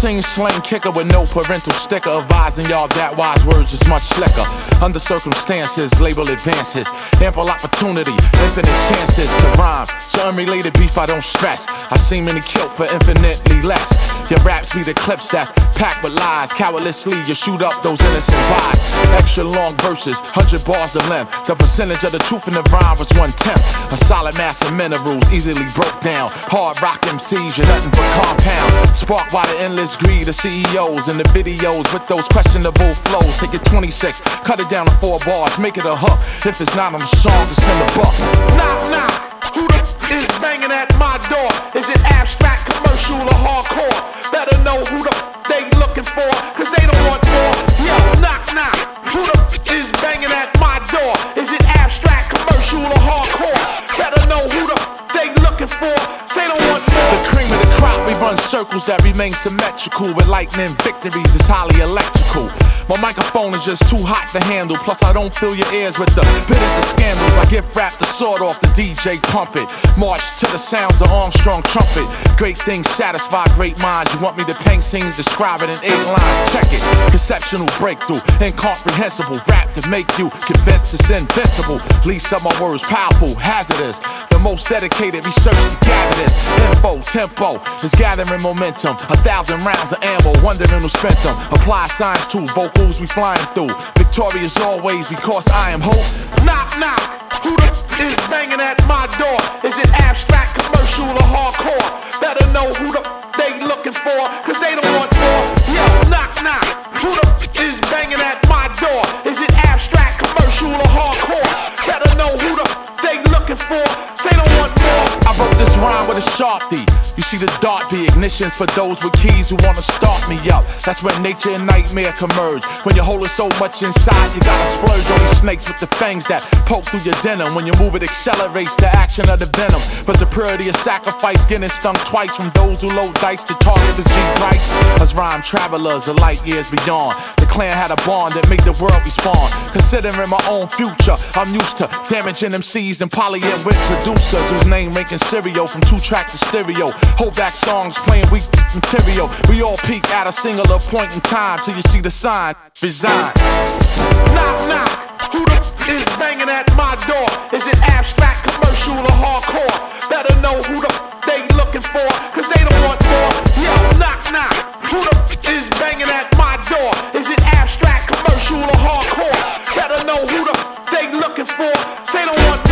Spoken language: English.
seen slain kicker with no parental sticker, advising y'all that wise words is much slicker. Under circumstances, label advances, ample opportunity, infinite chances to rhyme. So unrelated beef I don't stress. I see many killed for infinitely less. Your raps be the clips that's packed with lies. Cowardlessly you shoot up those innocent lies. Extra long verses, 100 bars to length. The percentage of the truth in the rhyme was 1/10. A solid mass of minerals, easily broke down. Hard rock MCs, you're nothing but compound. Sparked by the endless greed of CEOs and the videos with those questionable flows. Take it 26, cut it down to 4 bars, make it a hook. If it's not on the song, it's in the book. Knock, knock, who the is banging at my door? Is it abstract, commercial, or hardcore? Better know who the they looking for, cause they don't want more. Yo, knock, knock, who the is banging at my door? Is it abstract, commercial, or hardcore? Better know who the they looking for, they don't want more. The cream of the crop, we run circles that remain symmetrical. With lightning victories, it's highly electrical. My microphone is just too hot to handle. Plus I don't fill your ears with the bitters of scandals. I give rap the sword off the DJ pump it. March to the sounds of Armstrong trumpet. Great things satisfy great minds. You want me to paint scenes, describe it in 8 lines. Check it, conceptual breakthrough, incomprehensible rap to make you convinced it's invincible. Least of my words powerful, hazardous. The most dedicated research to gather this info. Tempo is gathering momentum. 1,000 rounds of ammo, wondering who spent them. Apply science to vocals we flying through. Victorious always because I am hope. Knock, knock, who the is banging at my door? Is it abstract, commercial, or hardcore? Better know who the they looking for, cause they don't want more. Yo, knock, knock, who the is banging at my door? Is it abstract, commercial, or hardcore? Better know who the they looking for, they don't want more. I wrote this rhyme with a Sharpie. You see the dart be ignitions for those with keys who wanna start me up. That's when nature and nightmare converge. When you're holding so much inside, you gotta splurge on these snakes with the fangs that poke through your denim. When you move it accelerates the action of the venom. But the purity of sacrifice getting stung twice from those who load dice. The target was G Price. Us rhyme travelers are light years beyond. The clan had a bond that made the world respond. Considering my own future, I'm used to damaging MCs and polying with producers whose name making cereal from 2-track to stereo. Hold back songs playing weak material. We all peak at a singular point in time till you see the sign, resign. Knock, knock, who the is banging at my door? Is it abstract, commercial, or hardcore? Better know who the they looking for, cause they don't want more. Yo, knock, knock, who the is banging at my door? Is it abstract, commercial, or hardcore? Better know who the they looking for, they don't want more.